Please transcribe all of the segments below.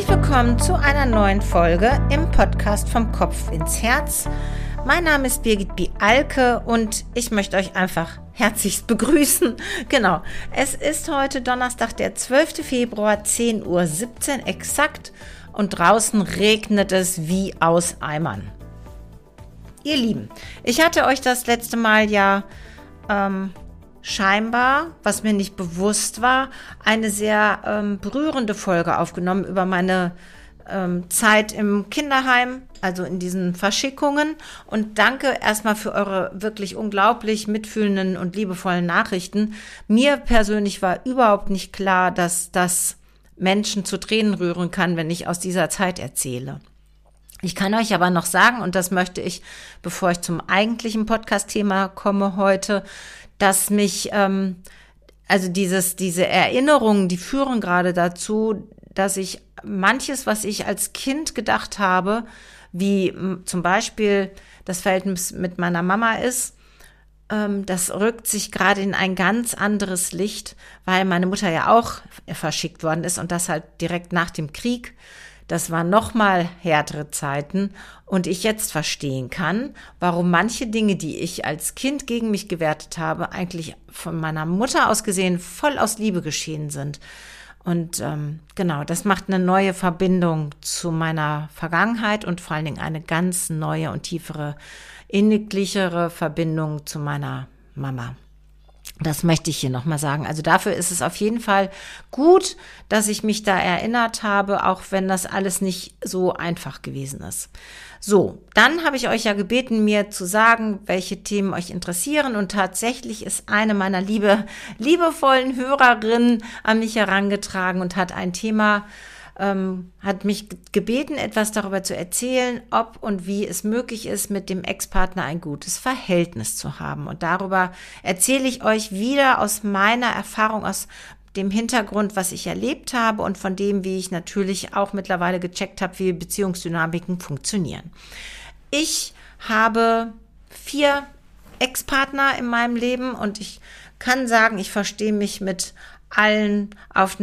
Herzlich willkommen zu einer neuen Folge im Podcast vom Kopf ins Herz. Mein Name ist Birgit Bialke und ich möchte euch einfach herzlichst begrüßen. Genau, es ist heute Donnerstag, der 12. Februar, 10:17 Uhr exakt und draußen regnet es wie aus Eimern. Ihr Lieben, ich hatte euch das letzte Mal ja scheinbar, was mir nicht bewusst war, eine sehr berührende Folge aufgenommen über meine Zeit im Kinderheim, also in diesen Verschickungen. Und danke erstmal für eure wirklich unglaublich mitfühlenden und liebevollen Nachrichten. Mir persönlich war überhaupt nicht klar, dass das Menschen zu Tränen rühren kann, wenn ich aus dieser Zeit erzähle. Ich kann euch aber noch sagen, und das möchte ich, bevor ich zum eigentlichen Podcast-Thema komme heute, dass mich, also diese Erinnerungen, die führen gerade dazu, dass ich manches, was ich als Kind gedacht habe, wie zum Beispiel das Verhältnis mit meiner Mama ist, das rückt sich gerade in ein ganz anderes Licht, weil meine Mutter ja auch verschickt worden ist und das halt direkt nach dem Krieg. Das waren nochmal härtere Zeiten und ich jetzt verstehen kann, warum manche Dinge, die ich als Kind gegen mich gewertet habe, eigentlich von meiner Mutter aus gesehen voll aus Liebe geschehen sind. Und genau, das macht eine neue Verbindung zu meiner Vergangenheit und vor allen Dingen eine ganz neue und tiefere, inniglichere Verbindung zu meiner Mama. Das möchte ich hier nochmal sagen. Also dafür ist es auf jeden Fall gut, dass ich mich da erinnert habe, auch wenn das alles nicht so einfach gewesen ist. So, dann habe ich euch ja gebeten, mir zu sagen, welche Themen euch interessieren. Und tatsächlich ist eine meiner liebevollen Hörerinnen an mich herangetragen und hat ein Thema hat mich gebeten, etwas darüber zu erzählen, ob und wie es möglich ist, mit dem Ex-Partner ein gutes Verhältnis zu haben. Und darüber erzähle ich euch wieder aus meiner Erfahrung, aus dem Hintergrund, was ich erlebt habe und von dem, wie ich natürlich auch mittlerweile gecheckt habe, wie Beziehungsdynamiken funktionieren. Ich habe 4 Ex-Partner in meinem Leben und ich kann sagen, ich verstehe mich mit allen auf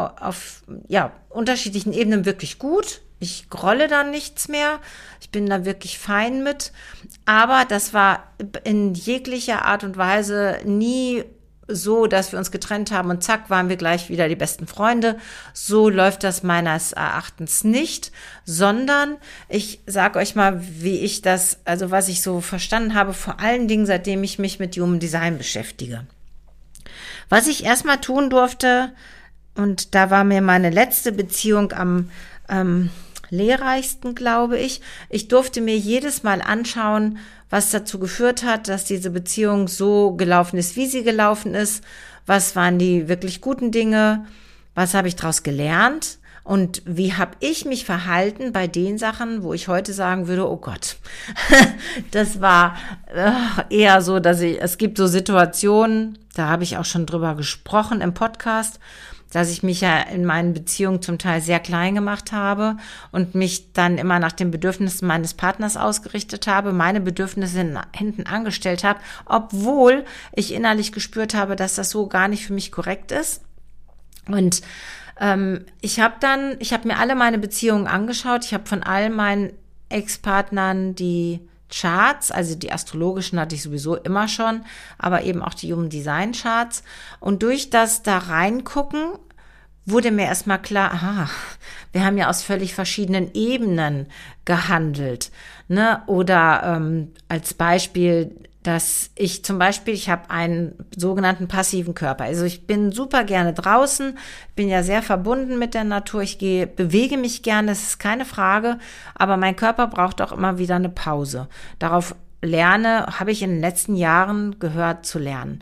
unterschiedlichen Ebenen wirklich gut. Ich grolle da nichts mehr. Ich bin da wirklich fein mit. Aber das war in jeglicher Art und Weise nie so, dass wir uns getrennt haben und zack, waren wir gleich wieder die besten Freunde. So läuft das meines Erachtens nicht, sondern ich sage euch mal, wie ich das, also was ich so verstanden habe, vor allen Dingen, seitdem ich mich mit Human Design beschäftige. Was ich erstmal tun durfte, und da war mir meine letzte Beziehung am lehrreichsten, glaube ich. Ich durfte mir jedes Mal anschauen, was dazu geführt hat, dass diese Beziehung so gelaufen ist, wie sie gelaufen ist. Was waren die wirklich guten Dinge? Was habe ich daraus gelernt? Und wie habe ich mich verhalten bei den Sachen, wo ich heute sagen würde, oh Gott, das war eher so, dass es gibt so Situationen, da habe ich auch schon drüber gesprochen im Podcast, dass ich mich ja in meinen Beziehungen zum Teil sehr klein gemacht habe und mich dann immer nach den Bedürfnissen meines Partners ausgerichtet habe, meine Bedürfnisse hinten angestellt habe, obwohl ich innerlich gespürt habe, dass das so gar nicht für mich korrekt ist. Und ich habe mir alle meine Beziehungen angeschaut. Ich habe von all meinen Ex-Partnern die Charts, also die astrologischen hatte ich sowieso immer schon, aber eben auch die Human Design Charts. Und durch das da reingucken, wurde mir erstmal klar, wir haben ja aus völlig verschiedenen Ebenen gehandelt. Ne? Oder als Beispiel, dass ich habe einen sogenannten passiven Körper. Also ich bin super gerne draußen, bin ja sehr verbunden mit der Natur. Ich bewege mich gerne, das ist keine Frage, aber mein Körper braucht auch immer wieder eine Pause. Darauf habe ich in den letzten Jahren gehört zu lernen.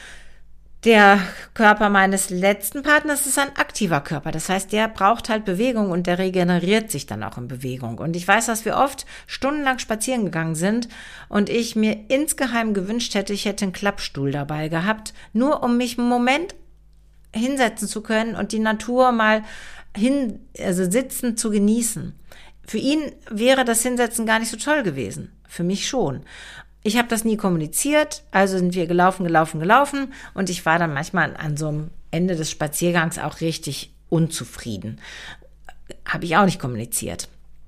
Der Körper meines letzten Partners ist ein aktiver Körper. Das heißt, der braucht halt Bewegung und der regeneriert sich dann auch in Bewegung. Und ich weiß, dass wir oft stundenlang spazieren gegangen sind und ich mir insgeheim gewünscht hätte, ich hätte einen Klappstuhl dabei gehabt, nur um mich einen Moment hinsetzen zu können und die Natur mal sitzen zu genießen. Für ihn wäre das Hinsetzen gar nicht so toll gewesen. Für mich schon. Ich habe das nie kommuniziert, also sind wir gelaufen und ich war dann manchmal an so einem Ende des Spaziergangs auch richtig unzufrieden. habe ich auch nicht kommuniziert.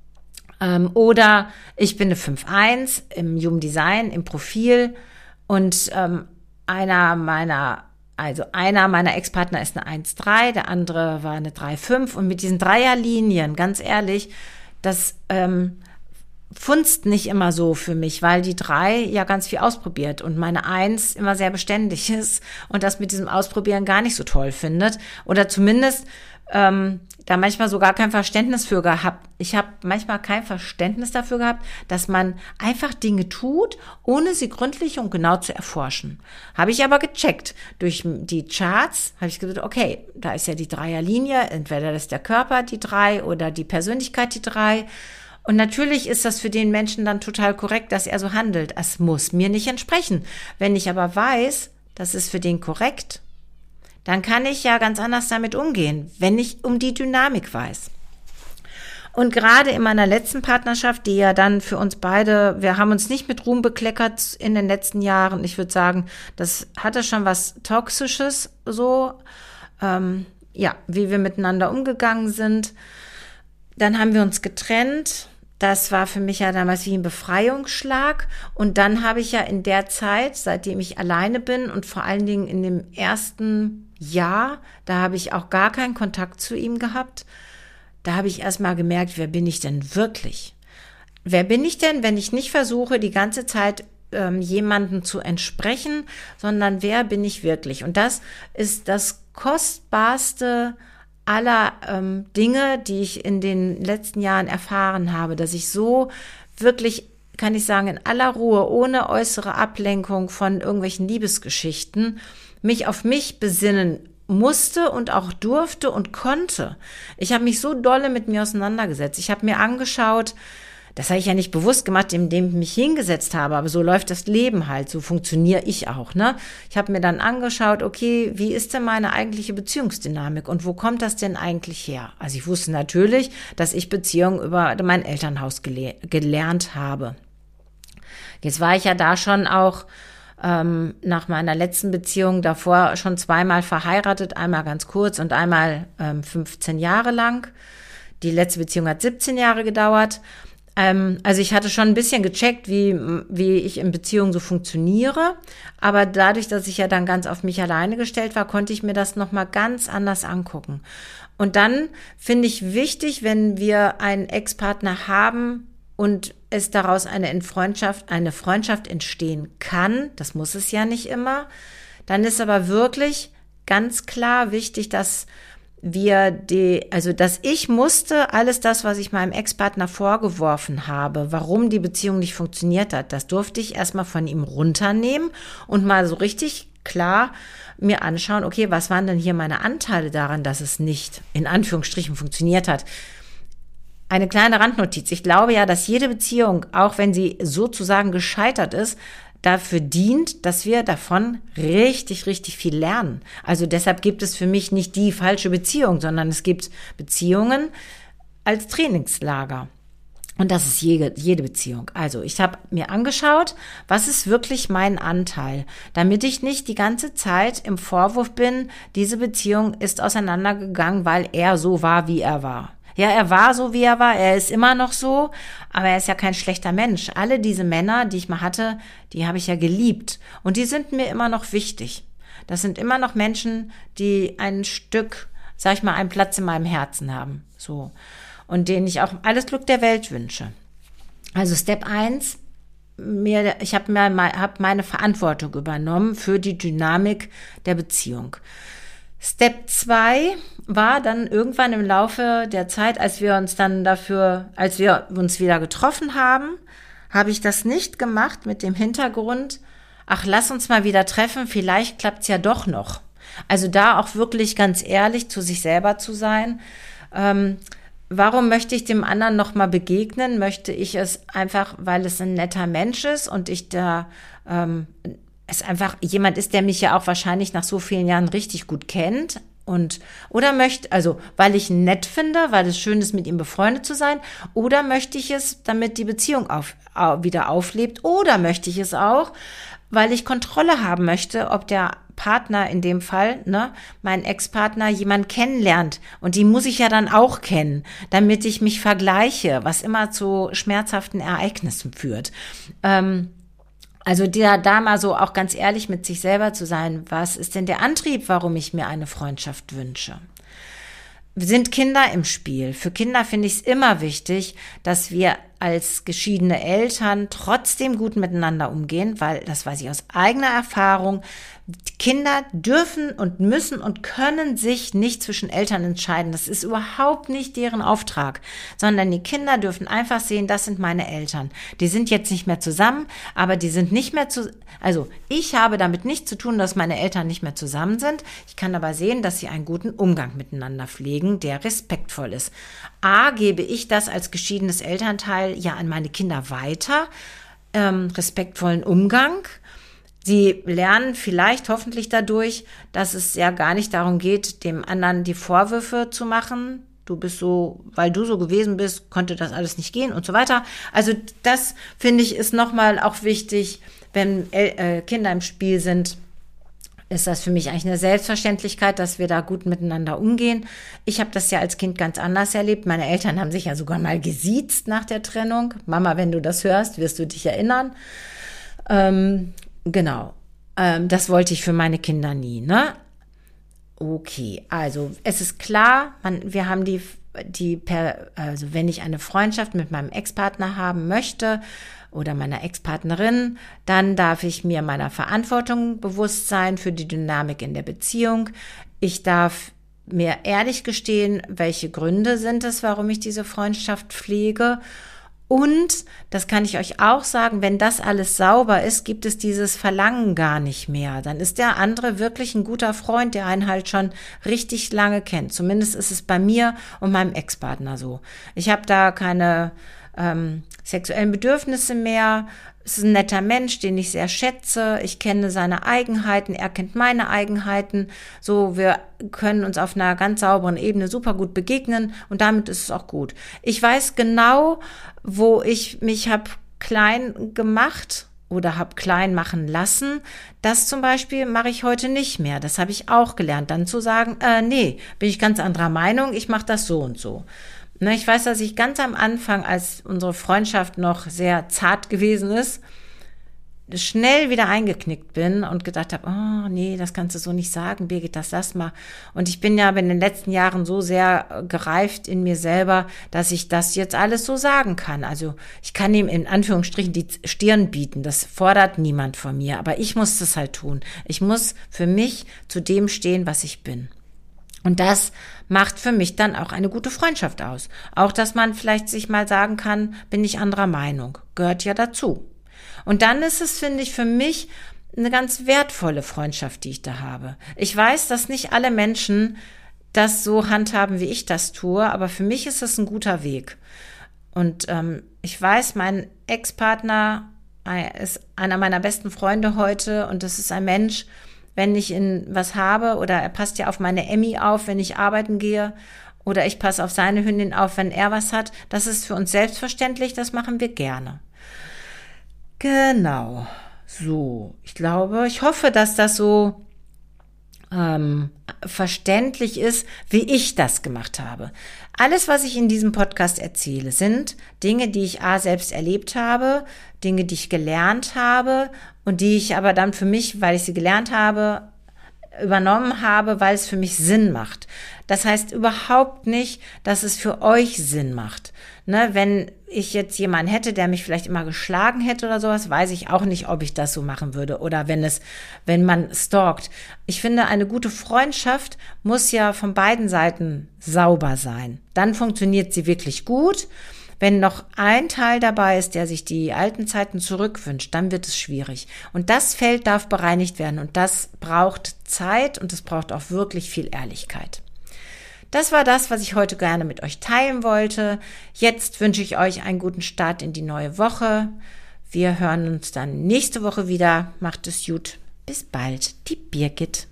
Oder ich bin eine 5'1 im Human Design, im Profil und einer meiner Ex-Partner ist eine 1,3, der andere war eine 3,5 und mit diesen Dreierlinien, ganz ehrlich, das funzt nicht immer so für mich, weil die 3 ja ganz viel ausprobiert und meine 1 immer sehr beständig ist und das mit diesem Ausprobieren gar nicht so toll findet oder zumindest da manchmal so gar kein Verständnis für gehabt. Ich habe manchmal kein Verständnis dafür gehabt, dass man einfach Dinge tut, ohne sie gründlich und genau zu erforschen. Habe ich aber gecheckt. Durch die Charts habe ich gesagt, okay, da ist ja die Dreierlinie, entweder das ist der Körper die 3 oder die Persönlichkeit die 3. Und natürlich ist das für den Menschen dann total korrekt, dass er so handelt. Es muss mir nicht entsprechen. Wenn ich aber weiß, das ist für den korrekt, dann kann ich ja ganz anders damit umgehen, wenn ich um die Dynamik weiß. Und gerade in meiner letzten Partnerschaft, die ja dann für uns beide, wir haben uns nicht mit Ruhm bekleckert in den letzten Jahren. Ich würde sagen, das hatte schon was Toxisches so, wie wir miteinander umgegangen sind. Dann haben wir uns getrennt. Das war für mich ja damals wie ein Befreiungsschlag. Und dann habe ich ja in der Zeit, seitdem ich alleine bin und vor allen Dingen in dem ersten Jahr, da habe ich auch gar keinen Kontakt zu ihm gehabt. Da habe ich erst mal gemerkt, wer bin ich denn wirklich? Wer bin ich denn, wenn ich nicht versuche, die ganze Zeit jemandem zu entsprechen, sondern wer bin ich wirklich? Und das ist das Kostbarste aller Dinge, die ich in den letzten Jahren erfahren habe, dass ich so wirklich, kann ich sagen, in aller Ruhe, ohne äußere Ablenkung von irgendwelchen Liebesgeschichten, mich auf mich besinnen musste und auch durfte und konnte. Ich habe mich so dolle mit mir auseinandergesetzt. Ich habe mir angeschaut, das habe ich ja nicht bewusst gemacht, indem ich mich hingesetzt habe, aber so läuft das Leben halt, so funktioniere ich auch, ne? Ich habe mir dann angeschaut, okay, wie ist denn meine eigentliche Beziehungsdynamik und wo kommt das denn eigentlich her? Also ich wusste natürlich, dass ich Beziehungen über mein Elternhaus gelernt habe. Jetzt war ich ja da schon auch nach meiner letzten Beziehung davor schon 2-mal verheiratet, einmal ganz kurz und einmal 15 Jahre lang. Die letzte Beziehung hat 17 Jahre gedauert. Also ich hatte schon ein bisschen gecheckt, wie ich in Beziehungen so funktioniere, aber dadurch, dass ich ja dann ganz auf mich alleine gestellt war, konnte ich mir das nochmal ganz anders angucken. Und dann finde ich wichtig, wenn wir einen Ex-Partner haben und es daraus eine Freundschaft entstehen kann, das muss es ja nicht immer, dann ist aber wirklich ganz klar wichtig, dass dass ich musste alles das, was ich meinem Ex-Partner vorgeworfen habe, warum die Beziehung nicht funktioniert hat, das durfte ich erstmal von ihm runternehmen und mal so richtig klar mir anschauen, okay, was waren denn hier meine Anteile daran, dass es nicht in Anführungsstrichen funktioniert hat. Eine kleine Randnotiz. Ich glaube ja, dass jede Beziehung, auch wenn sie sozusagen gescheitert ist, dafür dient, dass wir davon richtig, richtig viel lernen. Also deshalb gibt es für mich nicht die falsche Beziehung, sondern es gibt Beziehungen als Trainingslager. Und das ist jede Beziehung. Also ich habe mir angeschaut, was ist wirklich mein Anteil, damit ich nicht die ganze Zeit im Vorwurf bin, diese Beziehung ist auseinandergegangen, weil er so war, wie er war. Ja, er war so, wie er war, er ist immer noch so, aber er ist ja kein schlechter Mensch. Alle diese Männer, die ich mal hatte, die habe ich ja geliebt und die sind mir immer noch wichtig. Das sind immer noch Menschen, die ein Stück, sag ich mal, einen Platz in meinem Herzen haben, so. Und denen ich auch alles Glück der Welt wünsche. Also Step 1, ich habe meine Verantwortung übernommen für die Dynamik der Beziehung. Step 2 war dann irgendwann im Laufe der Zeit, als wir uns wieder getroffen haben, habe ich das nicht gemacht mit dem Hintergrund, ach, lass uns mal wieder treffen, vielleicht klappt's ja doch noch. Also da auch wirklich ganz ehrlich zu sich selber zu sein. Warum möchte ich dem anderen noch mal begegnen? Möchte ich es einfach, weil es ein netter Mensch ist und ich da es einfach jemand ist, der mich ja auch wahrscheinlich nach so vielen Jahren richtig gut kennt weil ich ihn nett finde, weil es schön ist, mit ihm befreundet zu sein, oder möchte ich es, damit die Beziehung wieder auflebt, oder möchte ich es auch, weil ich Kontrolle haben möchte, ob der Partner in dem Fall, ne, mein Ex-Partner, jemand kennenlernt. Und die muss ich ja dann auch kennen, damit ich mich vergleiche, was immer zu schmerzhaften Ereignissen führt. Also da mal so auch ganz ehrlich mit sich selber zu sein, was ist denn der Antrieb, warum ich mir eine Freundschaft wünsche? Sind Kinder im Spiel? Für Kinder finde ich es immer wichtig, dass wir als geschiedene Eltern trotzdem gut miteinander umgehen, weil, das weiß ich aus eigener Erfahrung, Kinder dürfen und müssen und können sich nicht zwischen Eltern entscheiden. Das ist überhaupt nicht deren Auftrag, sondern die Kinder dürfen einfach sehen, das sind meine Eltern. Die sind jetzt nicht mehr zusammen, aber die sind nicht mehr also ich habe damit nichts zu tun, dass meine Eltern nicht mehr zusammen sind. Ich kann aber sehen, dass sie einen guten Umgang miteinander pflegen, der respektvoll ist. Gebe ich das als geschiedenes Elternteil ja an meine Kinder weiter, respektvollen Umgang. Sie lernen vielleicht hoffentlich dadurch, dass es ja gar nicht darum geht, dem anderen die Vorwürfe zu machen. Du bist so, weil du so gewesen bist, konnte das alles nicht gehen und so weiter. Also das, finde ich, ist nochmal auch wichtig, wenn Kinder im Spiel sind, ist das für mich eigentlich eine Selbstverständlichkeit, dass wir da gut miteinander umgehen. Ich habe das ja als Kind ganz anders erlebt. Meine Eltern haben sich ja sogar mal gesiezt nach der Trennung. Mama, wenn du das hörst, wirst du dich erinnern. Genau. Das wollte ich für meine Kinder nie, ne? Okay, also es ist klar, wir haben also wenn ich eine Freundschaft mit meinem Ex-Partner haben möchte oder meiner Ex-Partnerin, dann darf ich mir meiner Verantwortung bewusst sein für die Dynamik in der Beziehung. Ich darf mir ehrlich gestehen, welche Gründe sind es, warum ich diese Freundschaft pflege. Und, das kann ich euch auch sagen, wenn das alles sauber ist, gibt es dieses Verlangen gar nicht mehr. Dann ist der andere wirklich ein guter Freund, der einen halt schon richtig lange kennt. Zumindest ist es bei mir und meinem Ex-Partner so. Ich habe da keine sexuellen Bedürfnisse mehr. Es ist ein netter Mensch, den ich sehr schätze. Ich kenne seine Eigenheiten, er kennt meine Eigenheiten. So, wir können uns auf einer ganz sauberen Ebene super gut begegnen und damit ist es auch gut. Ich weiß genau, wo ich mich habe klein gemacht oder habe klein machen lassen. Das zum Beispiel mache ich heute nicht mehr. Das habe ich auch gelernt, dann zu sagen, nee, bin ich ganz anderer Meinung, ich mache das so und so. Ich weiß, dass ich ganz am Anfang, als unsere Freundschaft noch sehr zart gewesen ist, schnell wieder eingeknickt bin und gedacht habe, oh nee, das kannst du so nicht sagen, Birgit, lass mal. Und ich bin ja in den letzten Jahren so sehr gereift in mir selber, dass ich das jetzt alles so sagen kann. Also ich kann ihm in Anführungsstrichen die Stirn bieten, das fordert niemand von mir, aber ich muss das halt tun. Ich muss für mich zu dem stehen, was ich bin. Und das macht für mich dann auch eine gute Freundschaft aus. Auch, dass man vielleicht sich mal sagen kann, bin ich anderer Meinung. Gehört ja dazu. Und dann ist es, finde ich, für mich eine ganz wertvolle Freundschaft, die ich da habe. Ich weiß, dass nicht alle Menschen das so handhaben, wie ich das tue, aber für mich ist es ein guter Weg. Und ich weiß, mein Ex-Partner ist einer meiner besten Freunde heute und das ist ein Mensch, wenn ich in was habe oder er passt ja auf meine Emmy auf, wenn ich arbeiten gehe oder ich passe auf seine Hündin auf, wenn er was hat. Das ist für uns selbstverständlich, das machen wir gerne. Genau, so. Ich hoffe, dass das so verständlich ist, wie ich das gemacht habe. Alles, was ich in diesem Podcast erzähle, sind Dinge, die ich selbst erlebt habe, Dinge, die ich gelernt habe und die ich aber dann für mich, weil ich sie gelernt habe, übernommen habe, weil es für mich Sinn macht. Das heißt überhaupt nicht, dass es für euch Sinn macht. Ne, wenn ich jetzt jemanden hätte, der mich vielleicht immer geschlagen hätte oder sowas, weiß ich auch nicht, ob ich das so machen würde. Oder wenn man stalkt. Ich finde, eine gute Freundschaft muss ja von beiden Seiten sauber sein. Dann funktioniert sie wirklich gut. Wenn noch ein Teil dabei ist, der sich die alten Zeiten zurückwünscht, dann wird es schwierig. Und das Feld darf bereinigt werden und das braucht Zeit und es braucht auch wirklich viel Ehrlichkeit. Das war das, was ich heute gerne mit euch teilen wollte. Jetzt wünsche ich euch einen guten Start in die neue Woche. Wir hören uns dann nächste Woche wieder. Macht es gut. Bis bald. Die Birgit.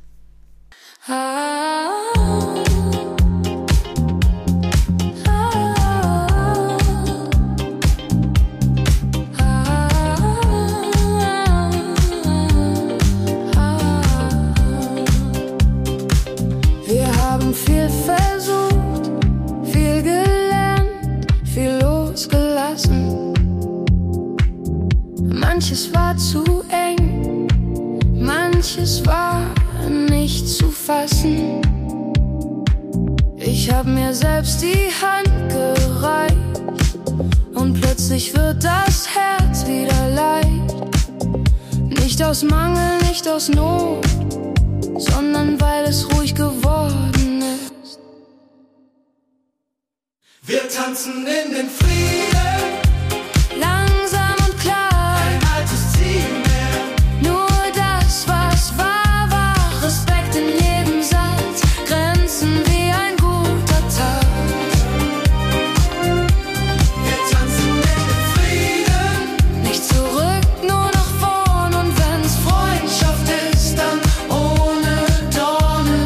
und viel versucht, viel gelernt, viel losgelassen. Manches war zu eng, manches war nicht zu fassen. Ich hab mir selbst die Hand gereicht und plötzlich wird das Herz wieder leicht. Nicht aus Mangel, nicht aus Not, sondern weil es ruhig geworden ist. Wir tanzen in den Frieden, Langsam und klar, kein altes Ziel mehr. nur das, was war, war. Respekt in jedem Satz, Grenzen wie ein guter Tag. Wir tanzen in den Frieden, Nicht zurück, nur nach vorn. Und wenn's Freundschaft ist, dann ohne Dornen.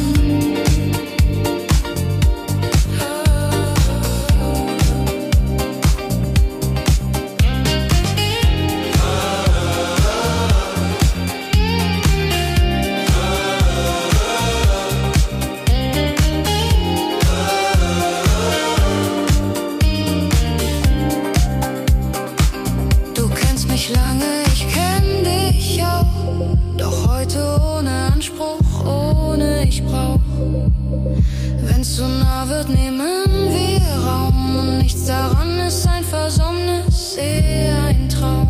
Du kennst mich lange, ich kenn dich auch. Doch heute ohne Anspruch, ohne ich brauch. Wenn's zu nah wird, nehmen wir Raum. Und nichts daran ist ein Versäumnis, eher ein Traum.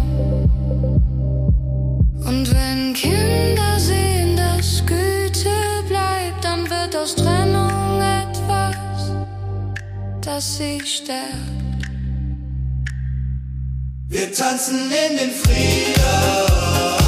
Und wenn Kinder sehen, dass Güte bleibt, dann wird aus Trennung etwas, das sie stärkt. wir tanzen in den Frieden.